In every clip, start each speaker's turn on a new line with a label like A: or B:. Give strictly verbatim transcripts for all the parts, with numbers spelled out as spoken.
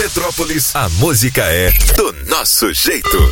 A: Metrópolis, a música é do nosso jeito.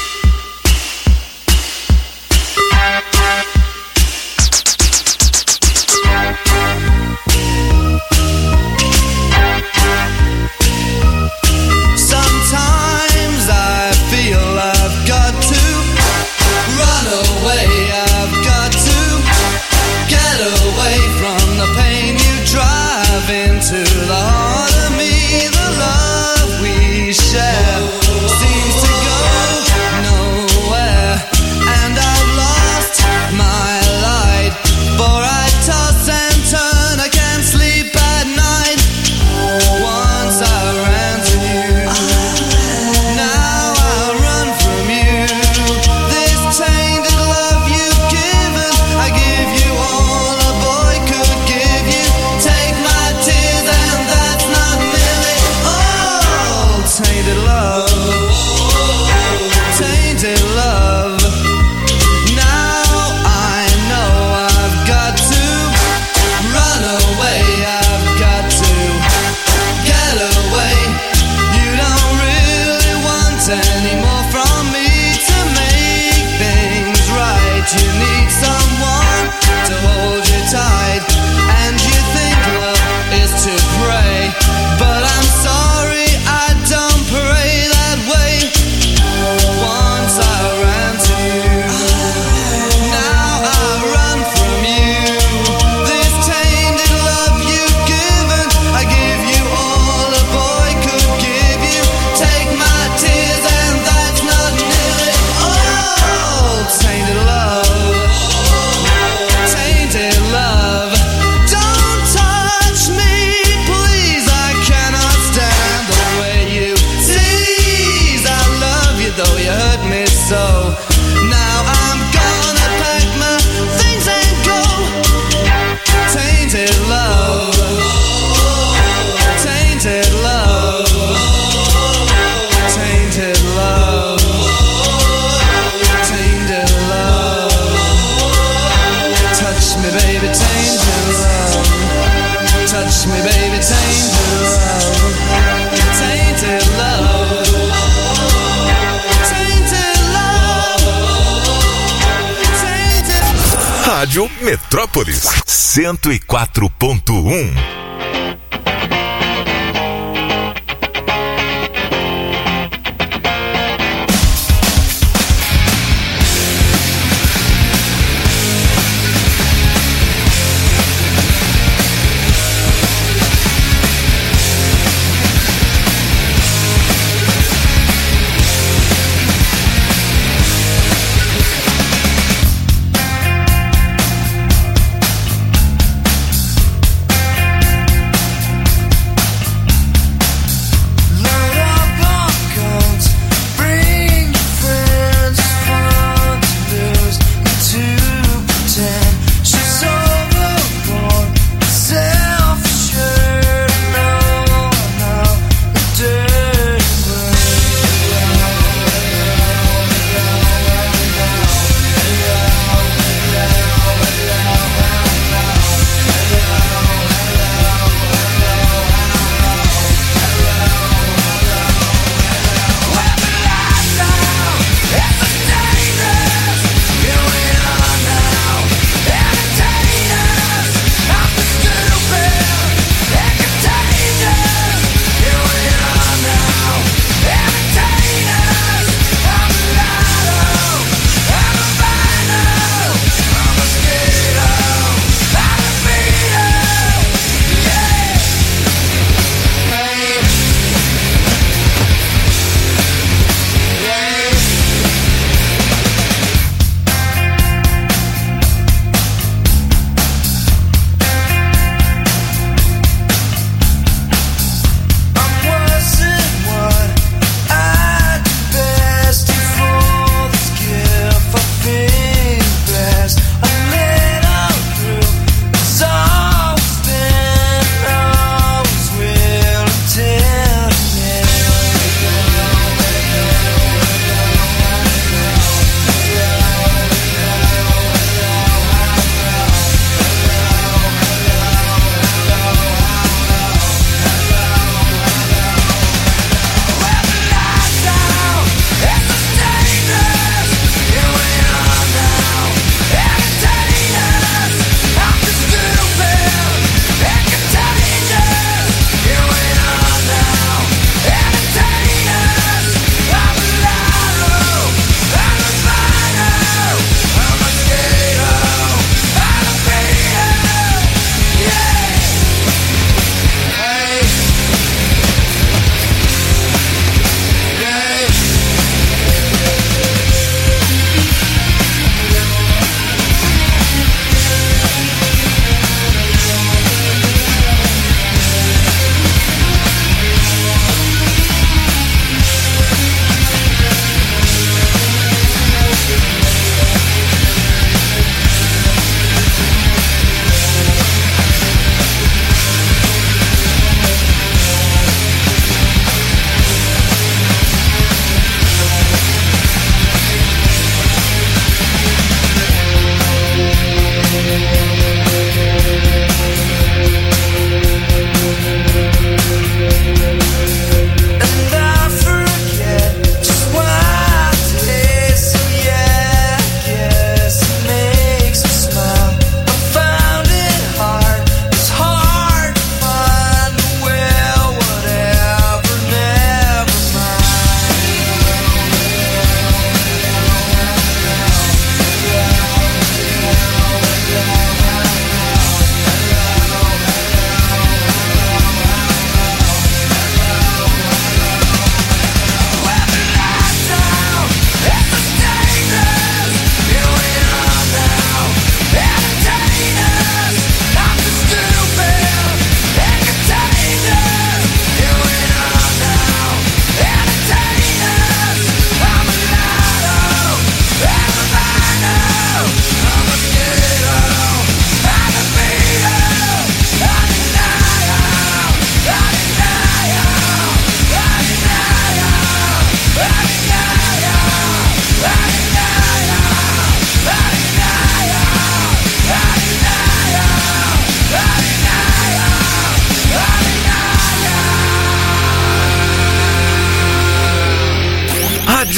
A: Rádio Metrópolis cento e quatro ponto um.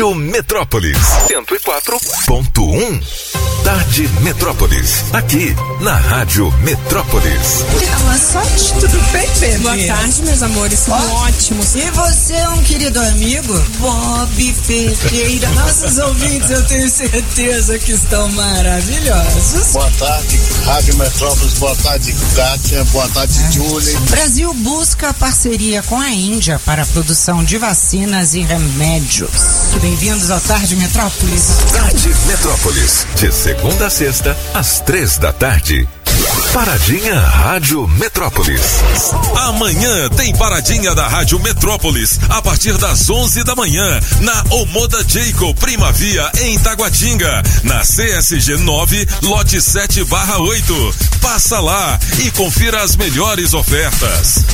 A: Rádio Metrópolis cento e quatro ponto um. Tarde Metrópolis, aqui na Rádio Metrópolis.
B: Boa sorte, tudo bem, bebê?
C: Boa tarde, meus amores, tudo oh. ótimo.
B: E você é um querido amigo? Bob Ferreira. Nossos ouvintes, eu tenho certeza que estão maravilhosos.
D: Boa tarde, Rádio Metrópolis. Boa tarde, Kátia. Boa tarde, é. Julie.
B: Brasil busca parceria com a Índia para a produção de vacinas e remédios. Bem-vindos ao Tarde Metrópolis.
A: Tarde Metrópolis, de segunda a sexta, às três da tarde. Paradinha Rádio Metrópolis.
E: Amanhã tem Paradinha da Rádio Metrópolis, a partir das onze da manhã, na Omoda Jayco Primavia, em Taguatinga, na C S G nove, lote sete barra oito. Passa lá e confira as melhores ofertas.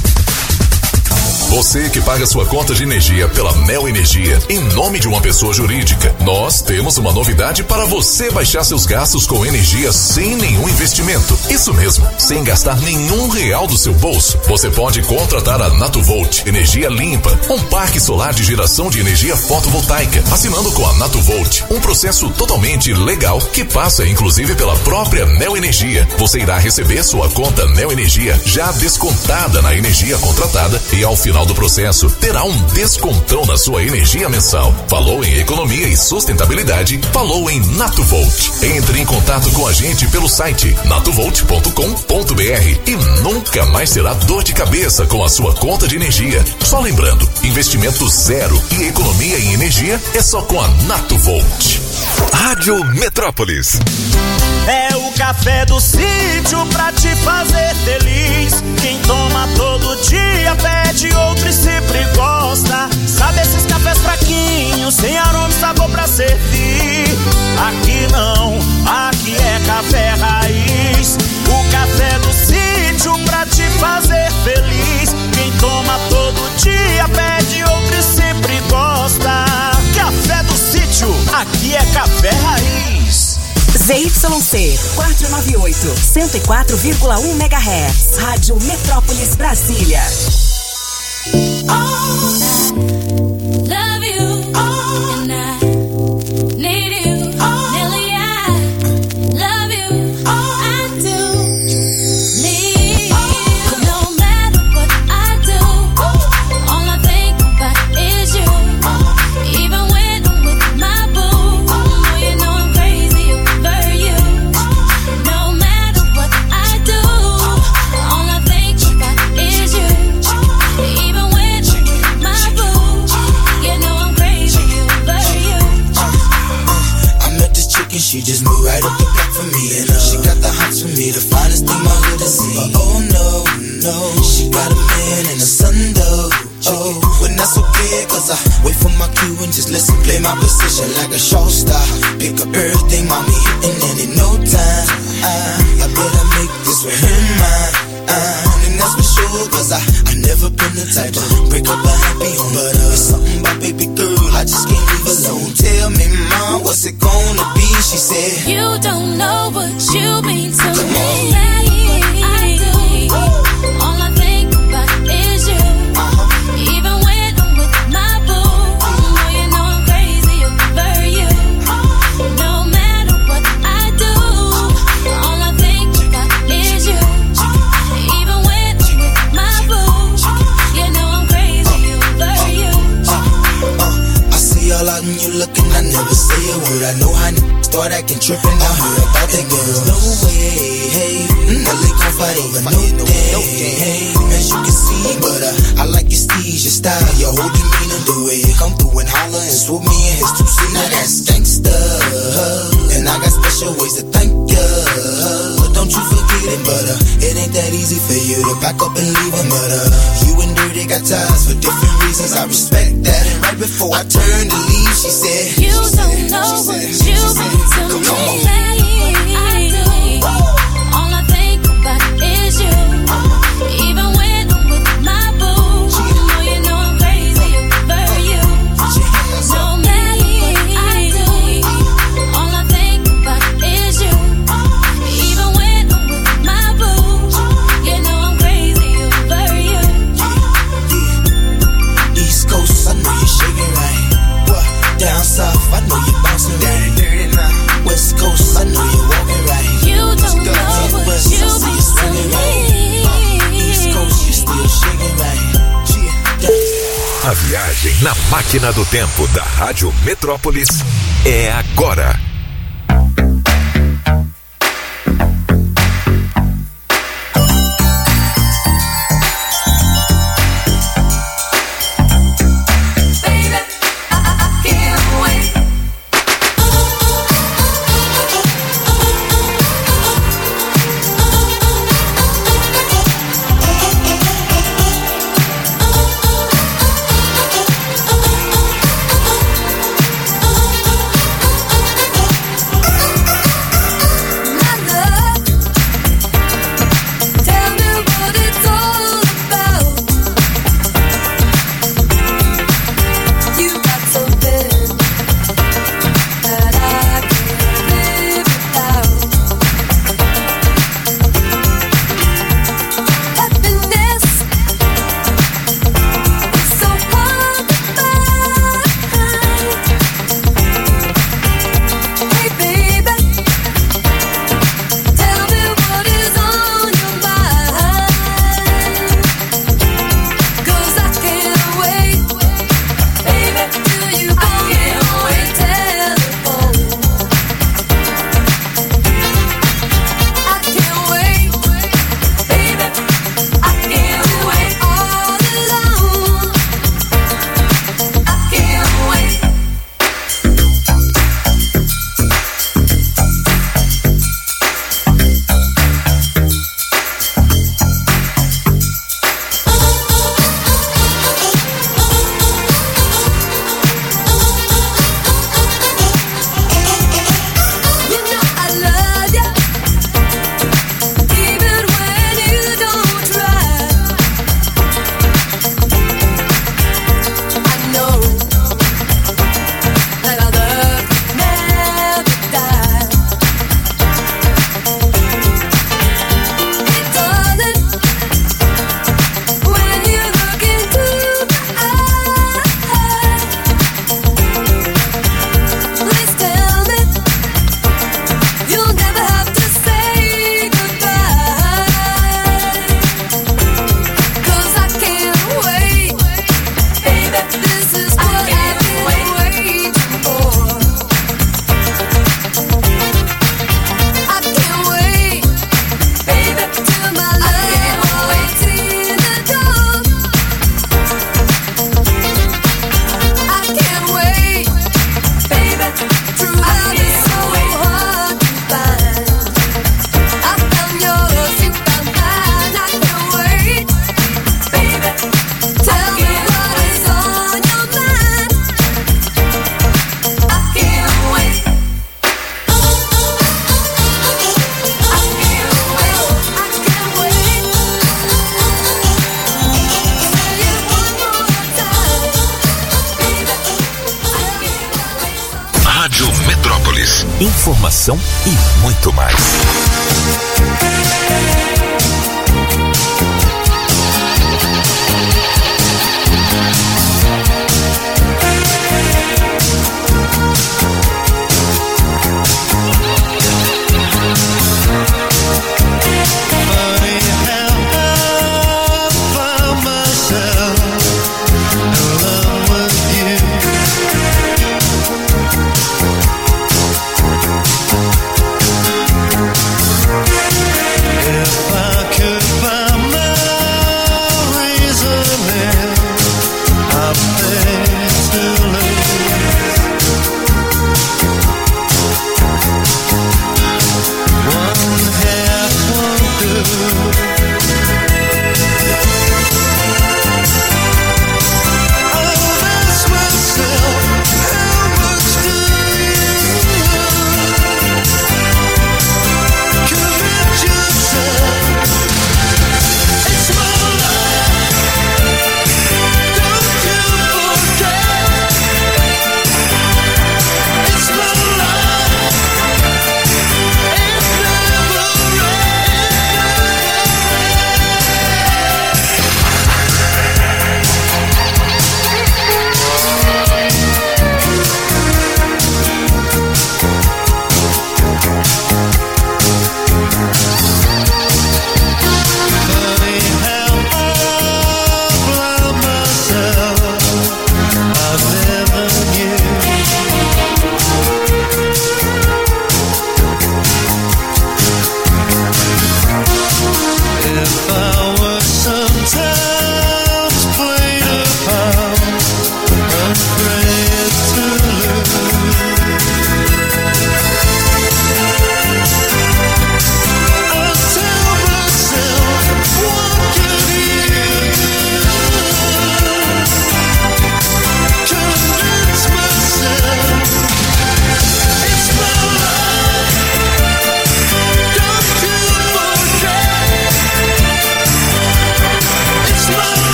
F: Você que paga sua conta de energia pela Neo Energia em nome de uma pessoa jurídica, nós temos uma novidade para você baixar seus gastos com energia sem nenhum investimento. Isso mesmo, sem gastar nenhum real do seu bolso. Você pode contratar a Natuvolt Energia Limpa, um parque solar de geração de energia fotovoltaica, assinando com a Natuvolt, um processo totalmente legal que passa inclusive pela própria Neo Energia. Você irá receber sua conta Neo Energia já descontada na energia contratada e ao final do processo terá um descontão na sua energia mensal. Falou em economia e sustentabilidade? Falou em Natuvolt. Entre em contato com a gente pelo site natuvolt ponto com ponto b r e nunca mais terá dor de cabeça com a sua conta de energia. Só lembrando, investimento zero e economia em energia é só com a Natuvolt.
A: Rádio Metrópolis.
G: É o café do sítio pra te fazer feliz. Quem toma todo dia pede outro e sempre gosta. Sabe esses cafés fraquinhos, sem aroma e sabor pra servir? Aqui não, aqui é café raiz. O café do sítio pra te fazer feliz. Quem toma todo dia pede outro e sempre gosta. Café do sítio, aqui é café raiz.
H: Z Y C quatrocentos e noventa e oito, cento e quatro vírgula um megahertz. Rádio Metrópolis Brasília.
I: She just moved right up the block for me, and uh, she got the hots for me, the finest thing my hood has seen. Uh, oh no, no, she got a man and a son though. Oh, but that's okay, cause I wait for my cue and just listen, play my position like a show star. Pick up everything, mommy hitting, and in no time, uh, I better make this with her mine. Uh, and that's for sure, cause I, I never been the type to break up a happy home. But uh, it's something about baby girl, I just can't leave alone. Tell me, mom, what's it gonna be? She said,
J: you don't know what you mean to
I: Come
J: me.
I: on.
J: I do. All I think about is you. Uh-huh. Even when I'm with my boo, oh, you know I'm crazy over you. No matter what I do, all I think about is you. Even when I'm with my boo, you know I'm crazy over you.
I: Uh, uh, I see all out and you looking, I never say a word. I know how n- start acting trippin', I heard about that girl. No way, hey, no they gon' fight over no day, hey, as you can see, but uh, I like your steez, your style, your whole demeanor, the way you come through and holler and swoop me in his two seat. Now that's gangsta, and I got special ways to thank ya, but don't you forget it, but uh, it ain't that easy for you to back up and leave him, but uh, you and Dirty got ties for different reasons, I respect that, and right before I turned to leave, she said,
J: you don't know what you mean to me.
I: Come on.
J: I do. All I think about is you. Even when I'm with my boo, oh, you know I'm crazy over you. No matter what I do, all I think about is you. Even when I'm with my boo, you know I'm crazy over you.
I: Yeah. East Coast, I know you're shaking right. What? Down south.
A: viagem na máquina do tempo da Rádio Metrópolis é agora. Informação e muito mais.
K: If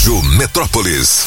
A: Rádio Metrópolis.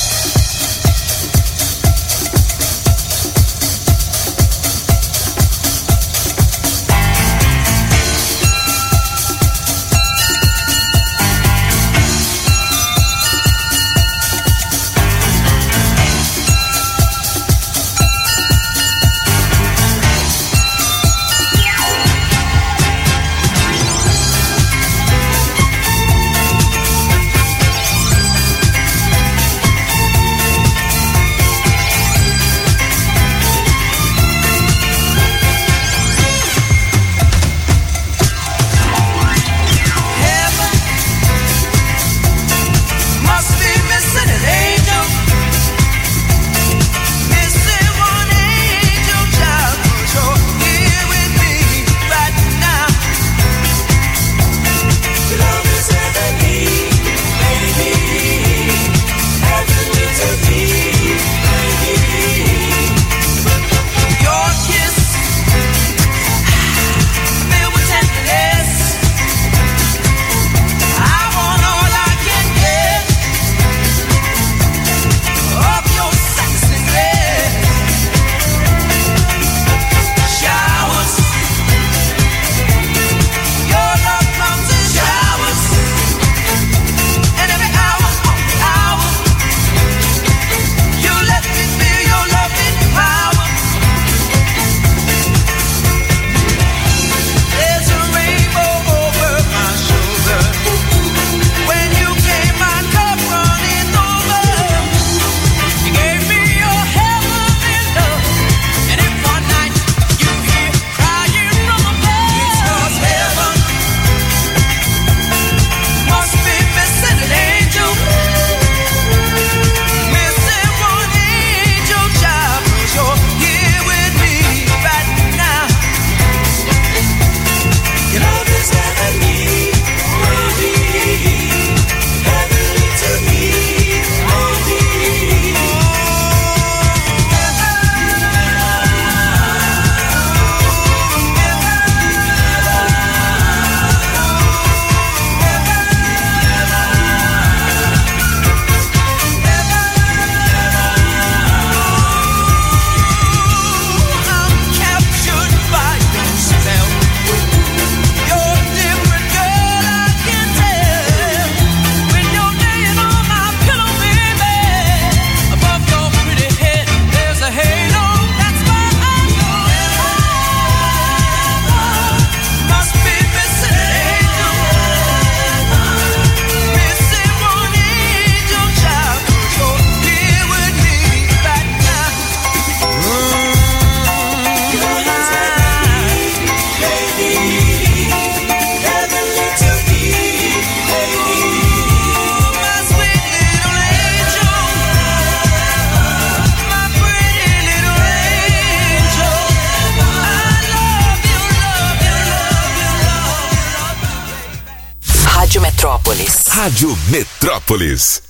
A: Rádio Metrópolis.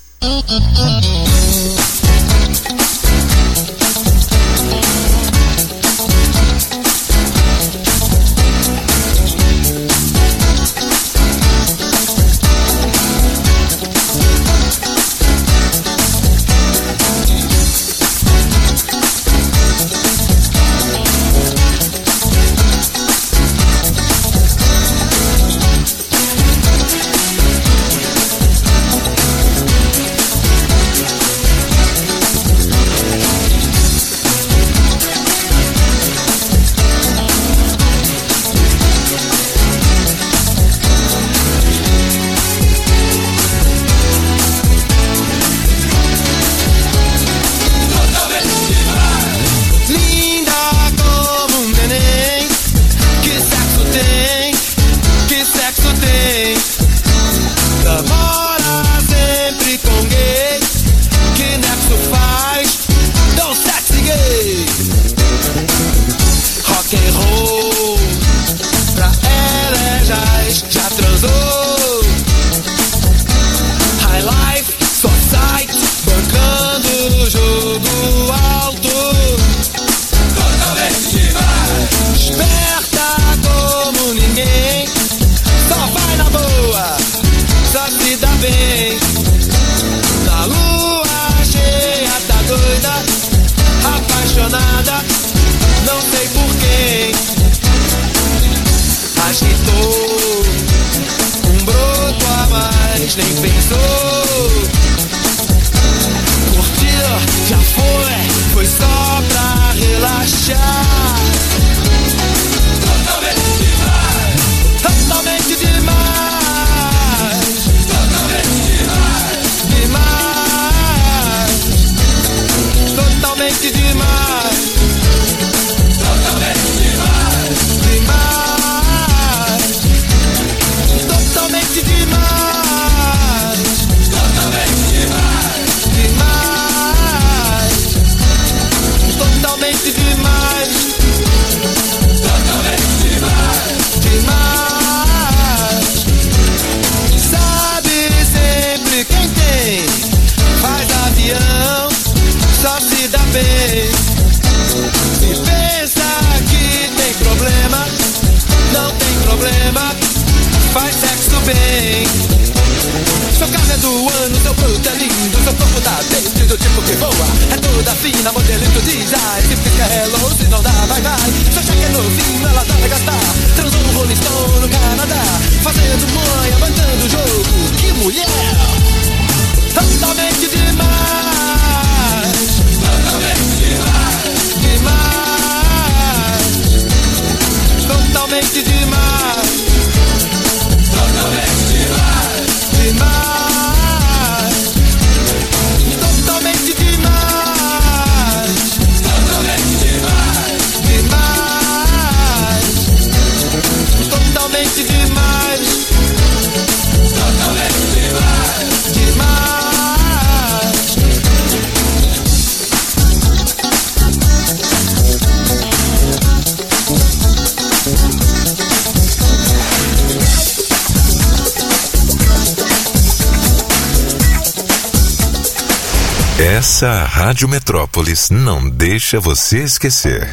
K: ano, seu fruto é lindo, seu corpo tá dentro do tipo que voa. É toda fina, modelito de jazz. Se fica hello, se não dá, vai, vai. Só já que é novinho, ela dá pra gastar. Transou um Rolling Stone no Canadá, fazendo manha, mandando o jogo. Que mulher! Totalmente demais. Totalmente demais. Demais. Totalmente demais. Totalmente demais. Demais. Totalmente demais. Totalmente demais. Demais. Totalmente demais. Totalmente demais. Demais.
A: Essa Rádio Metrópolis não deixa você esquecer.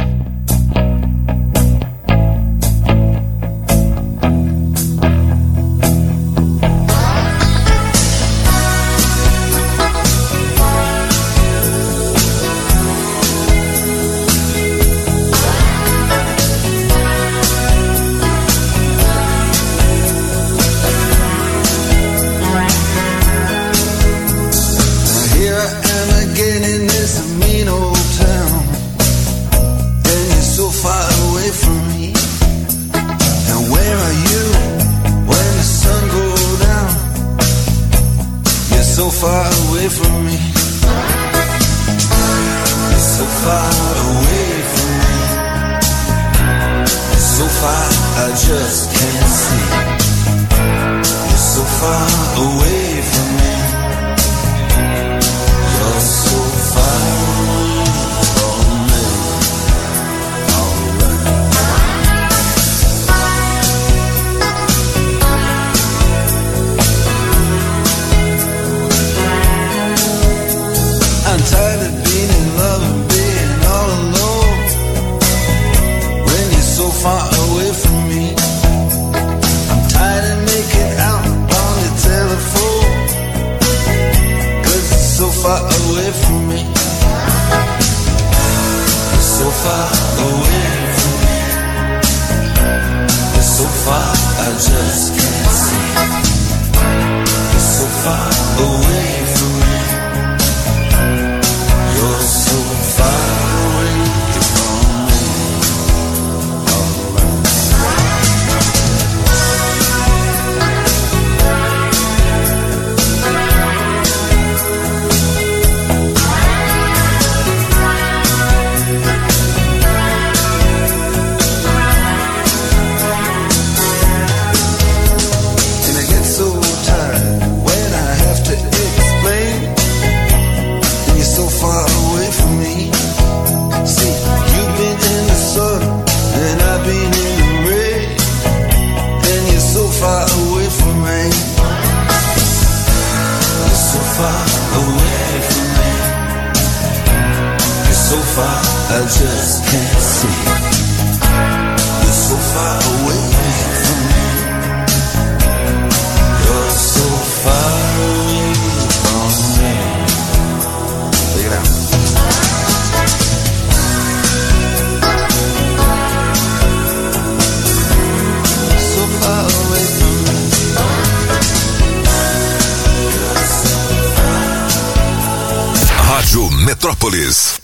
A: Rádio Metrópolis.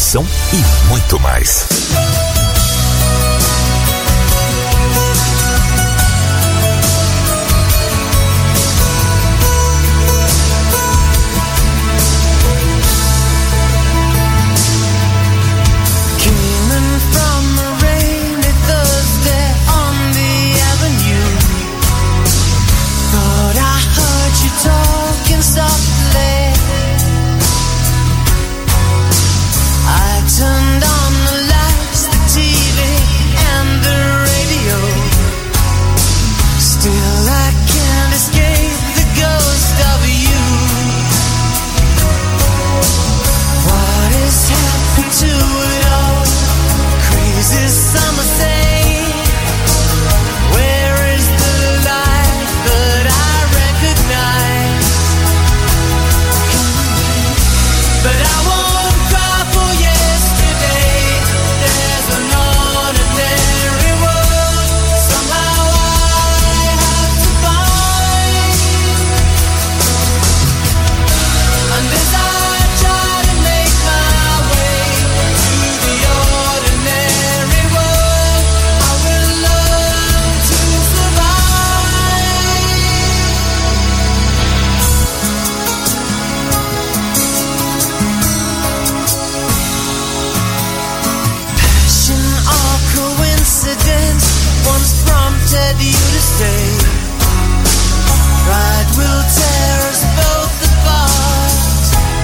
A: diversão e muito mais.
L: Talking softly, I turned on the lights, the T V and the radio. Still I can't escape the ghost of you. What has happened to it all? Crazy summer thing. Where is the life that I recognize? But I won't cry for yesterday. There's an ordinary world somehow I have to find. And as I try to make my way to the ordinary world, I will learn to survive. Passion or coincidence once prompted you to stay. Pride will tear us both apart.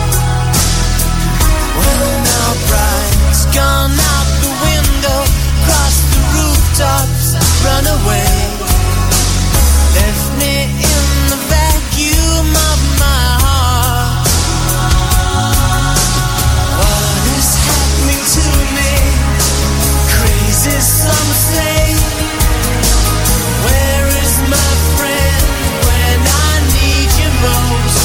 L: Well, now pride's gone out the window, crossed the rooftops, run away. Left me in the vacuum of my heart. What is happening to me? Crazy some say. Where is my friend when I need you most?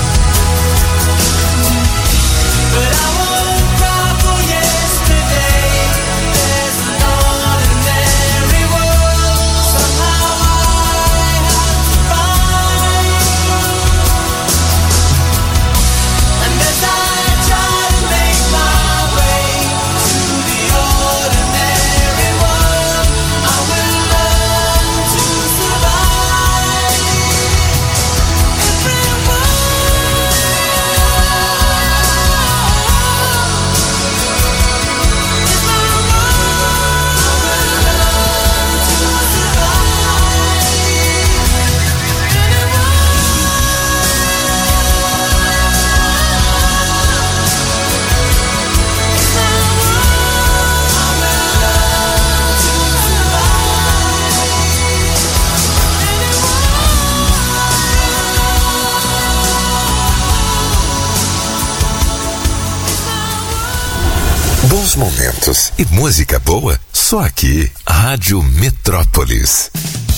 L: But I won't cry for yesterday. There's an ordinary world somehow I have to find. And as I try to make my way to the ordinary world, I will learn to survive. Everyone is my world. I will learn to survive.
A: Bons momentos e música boa, só aqui, Rádio Metrópolis.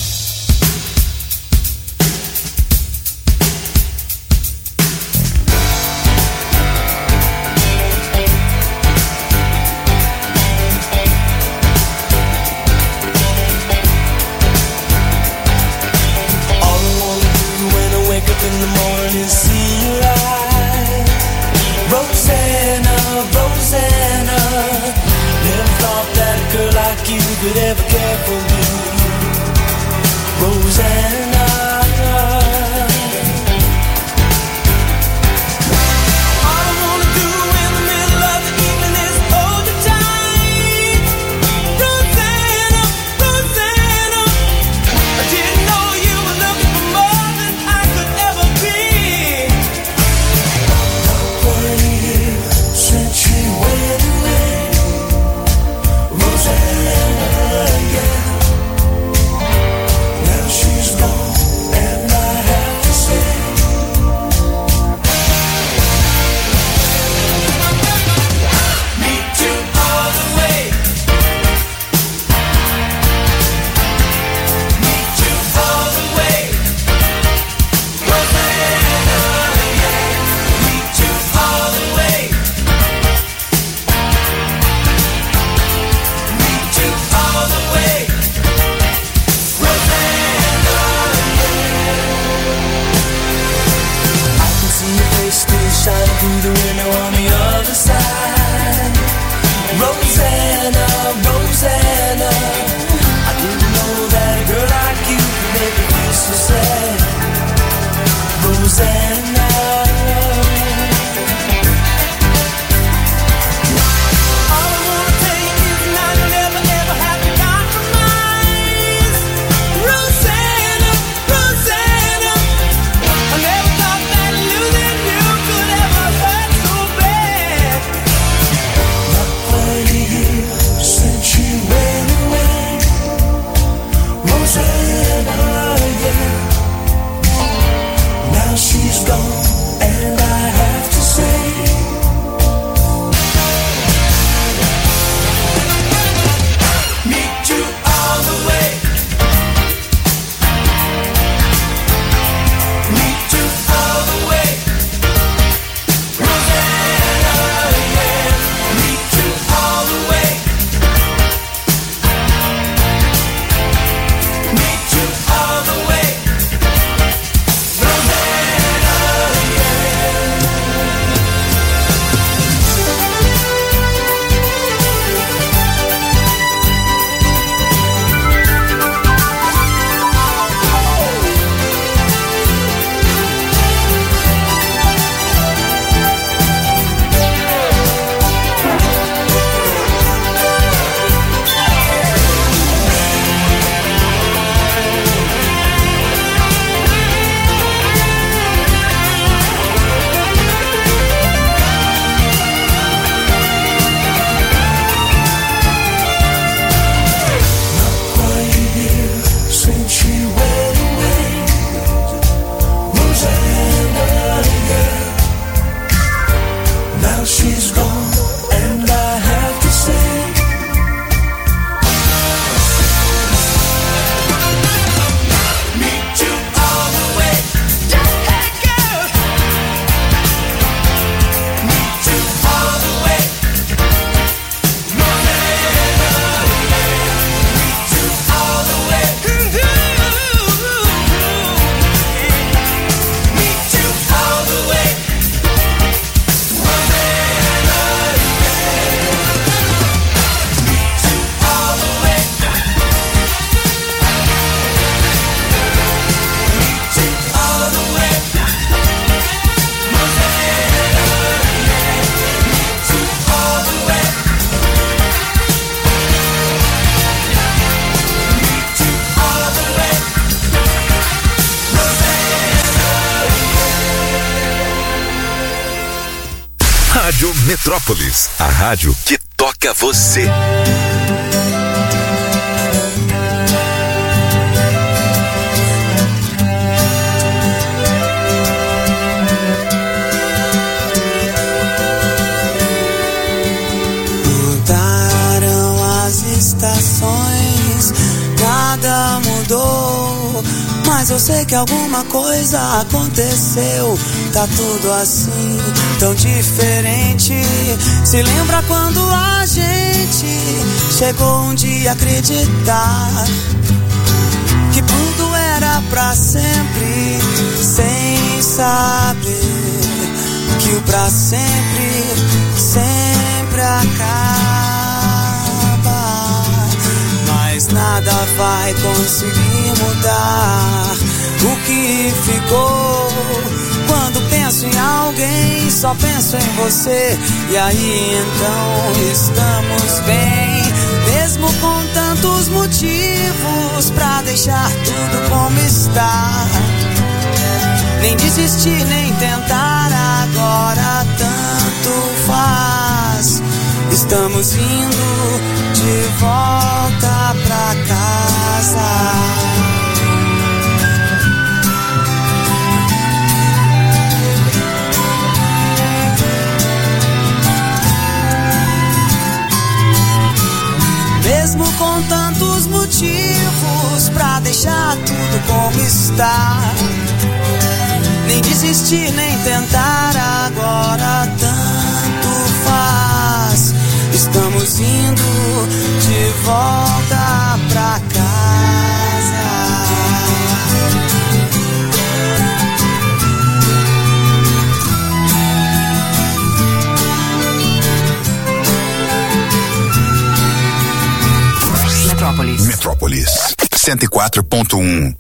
L: All I wanna do when I wake up in the morning is see your eyes. Rosanna, Rosanna, never thought that a girl like you could ever care for me. Rosanna, all I wanna do in the middle of the evening is hold you tight. Rosanna, Rosanna, I didn't know you were looking for more than I could ever be. Twenty years since she went away, Rosanna, yeah. Now she's gone. Rosanna, Rosanna, I didn't know that a girl like you could make me feel so sad. Rosanna, all I wanna tell you is now you'll never ever have to compromise. Rosanna, Rosanna, I never thought that losing you could ever hurt so bad. Not quite a year since she went away. Rosanna, yeah. Now she's gone, and I have to say, meet you all the way. Meet you all the way. Rosanna, yeah. Meet you all the way. Meet you all the way. She's gone, and I have to say, meet you all the way. Hey girl, meet you all the way. Rosanna, meet you all the way. Meet you all the way.
A: Rádio Metrópolis, a rádio que toca você.
B: Mudaram as estações, nada mudou, mas eu sei que alguma coisa aconteceu. Tá tudo assim, tão diferente. Se lembra quando a gente chegou um dia a acreditar que tudo era pra sempre, sem saber que o pra sempre sempre acaba. Mas nada vai conseguir mudar o que ficou. Quando penso em alguém, só penso em você. E aí então estamos bem, mesmo com tantos motivos pra deixar tudo como está. Nem desistir, nem tentar, agora tanto faz. Estamos indo de volta pra casa. Mesmo com tantos motivos pra deixar tudo como está. Nem desistir, nem tentar, agora tanto faz. Estamos indo de volta pra casa.
M: Metrópolis cento e quatro ponto um.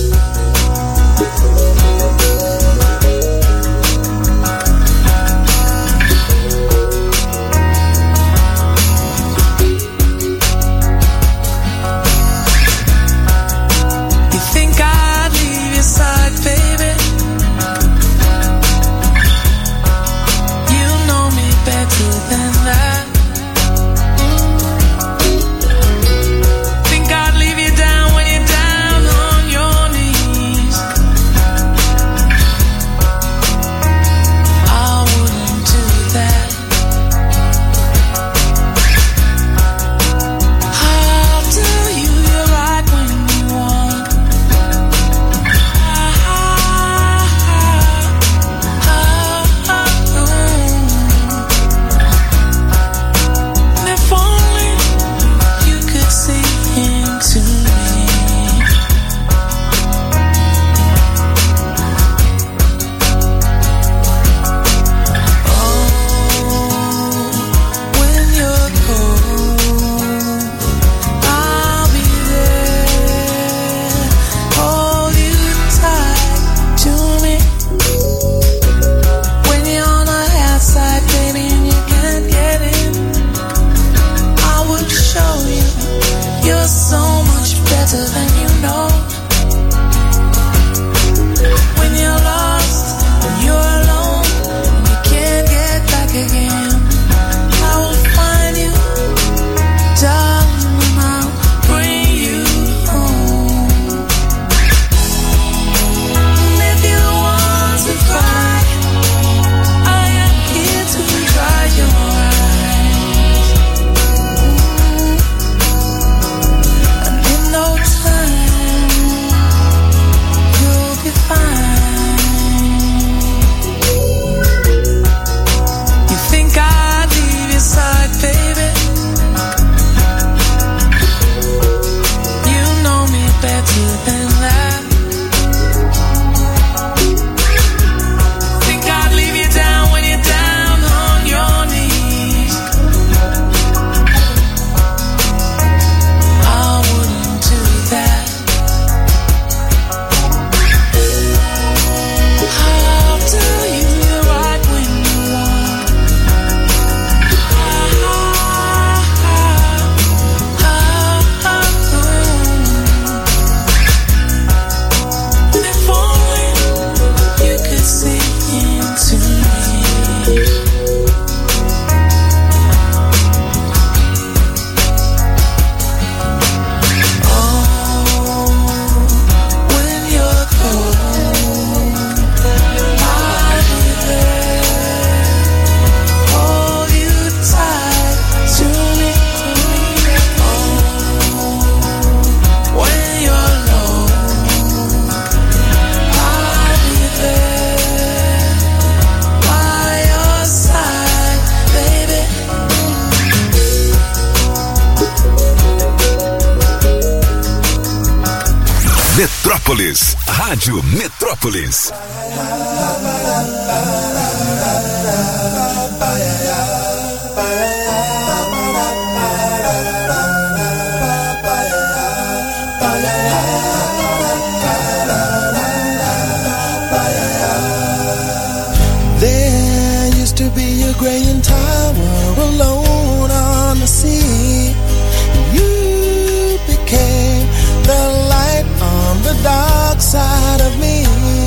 A: Metrópolis, Rádio Metrópolis.
I: There used to be a graying tower alone on the sea. You became the light on the dark side of me.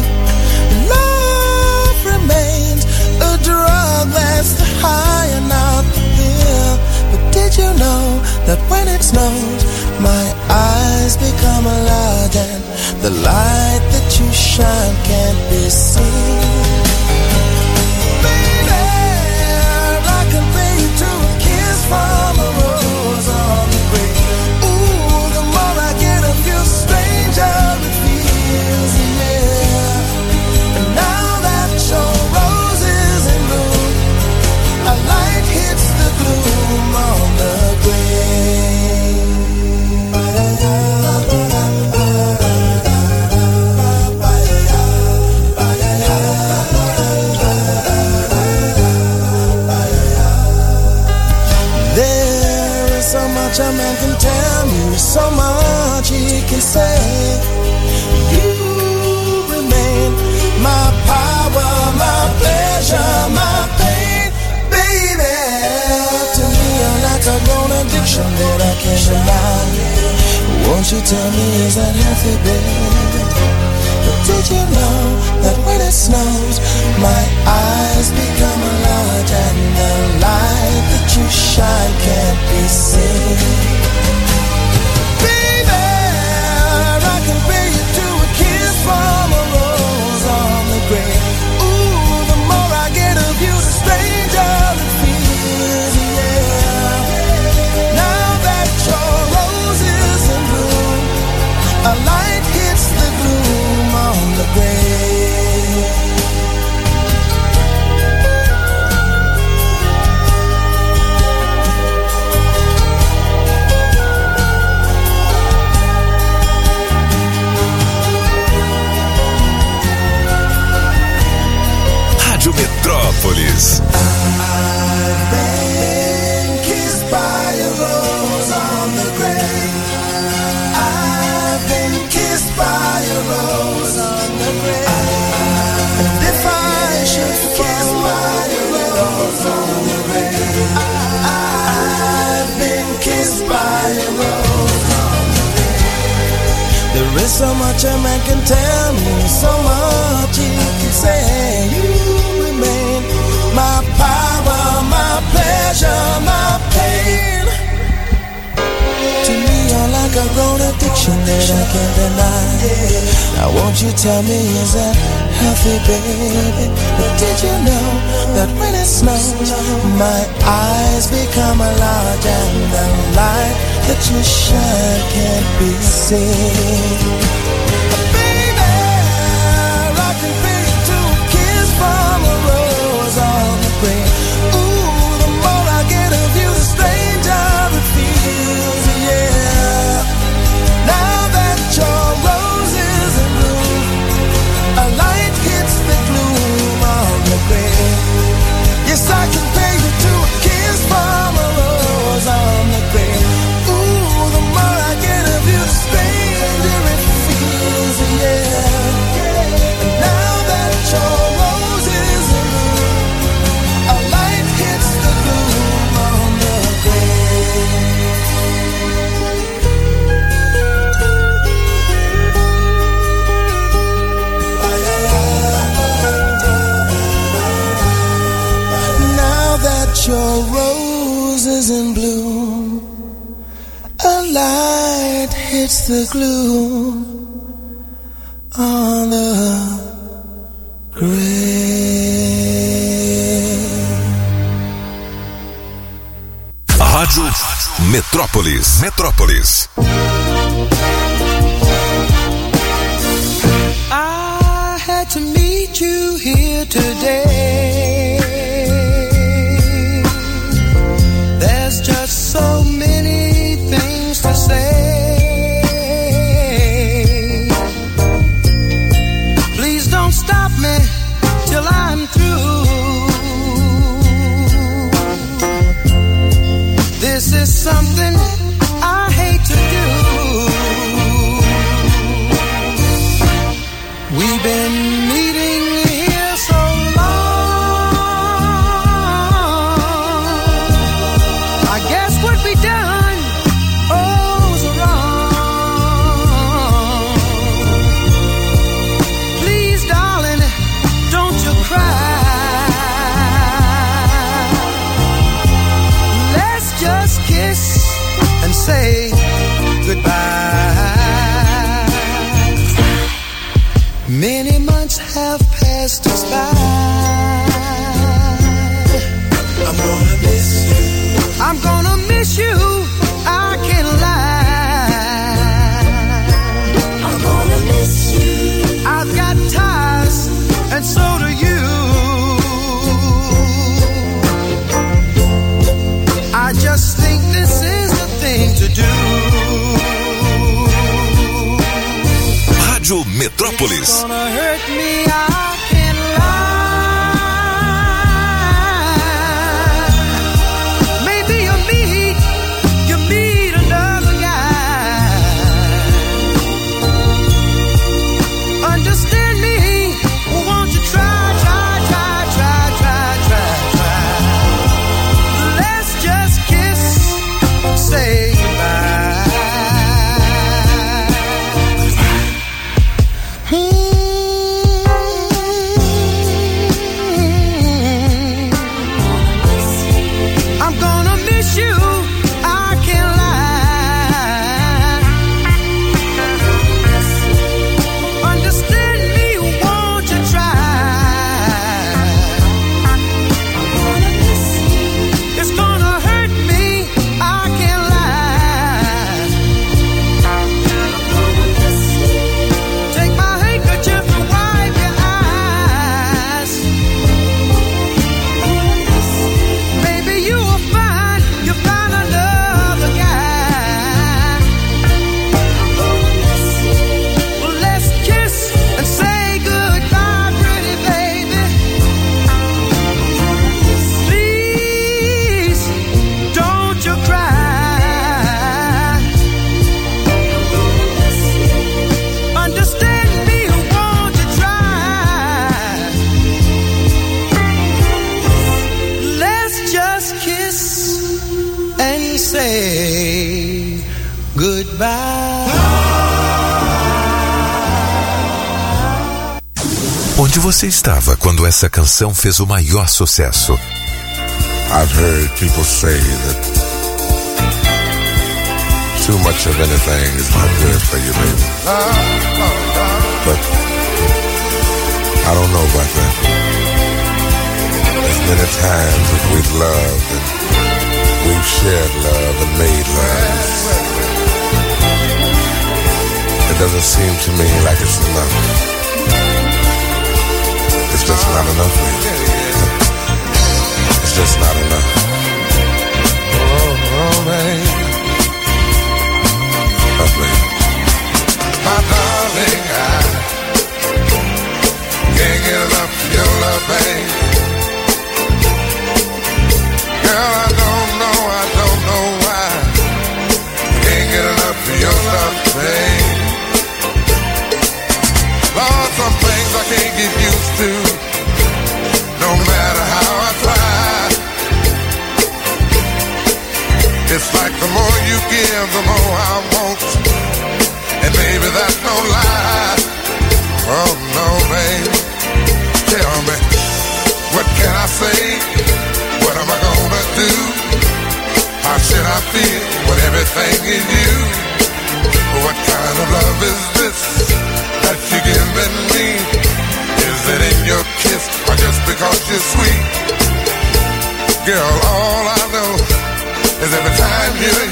I: Love remains a drug that's the high and out the pill. But did you know that when it snows, my eyes become a lot, and the light that you shine can't be seen? Baby, I compare you to a kiss from a rose on the grave. Ooh, the more I get of you, stranger it feels, yeah. And now that your rose is in bloom, a light hits the gloom on the grave. much a man can tell me, so much he can say. You remain my power, my pleasure, my pain, baby. To me, you're like a grown addiction that I can't deny. Won't you tell me, is that healthy, baby? But did you know that when it snows, my eyes become large and the light that you shine can't be seen? Baby, I compare you to a kiss from a rose on the grave. Ooh, the more I get of you, the stranger it feels, yeah. Now that your rose is in bloom, a light hits the gloom on the grave.
A: Rádio Metrópolis.
I: I've been kissed by a rose on the grave. I've been kissed by a rose on the grave. And if I should kiss by a rose on the grave, I've been kissed by a rose on the grave. There is so much a man can tell me, so much he can say. You remain my power, my pleasure, my pain. To me, you're like a grown addiction that I can't deny. Now won't you tell me, is that healthy, baby? But did you know that when it snows, my eyes become large and the light that you shine can't be seen? Baby, I can feel you to a kiss from a rose on the grave. Ooh, the more I get of you, the stranger it feels, yeah. Now that your rose is in bloom, a light hits the gloom on the grave. Yes, I can pay you to a kiss from a rose on the grave. Ooh, the more I get of you, the stranger it feels, yeah. And now that your rose is in bloom, a light hits the gloom on the grave. Now that your rose is in bloom, a light hits the gloom on the grave.
A: Rádio Metrópolis. Metrópolis.
K: I had to meet you here today. There's just so many things to say. Please don't stop me till I'm through. This is something I hate to do. We've been meeting here so long. I guess what we done, oh, was wrong. Please, darling, don't you cry. Let's just kiss and say goodbye. Many months have passed us by. I'm gonna miss you. I'm gonna miss you. I can't lie. I'm gonna miss you. I've got ties, and so do you. I just think this is the thing to do.
A: Rádio Metrópolis.
K: It's gonna hurt me, I can't lie. Maybe you meet, you meet
N: say goodbye.
A: Onde você estava quando essa canção fez o maior sucesso?
O: I've heard people say that too much of anything is not good for you, baby. But I don't know about that. As many times as we've loved and we've shared love and made love, it doesn't seem to me like it's enough. It's just not enough, baby. It's just not enough. Oh, oh, baby. Oh, baby. My darling, I can't get enough of your love, baby. Girl, I don't know, I don't know why I can't get enough of your love, baby. Lord, some things I can't get used to, no matter how I try. It's like the more you give, the more I want. And baby, that's no lie. Oh no, baby. Tell me, what can I say? What am I gonna do? How should I feel when everything is you? What kind of love is this that you're giving me? Is it in your kiss or just because you're sweet? Girl, all I know is every time you're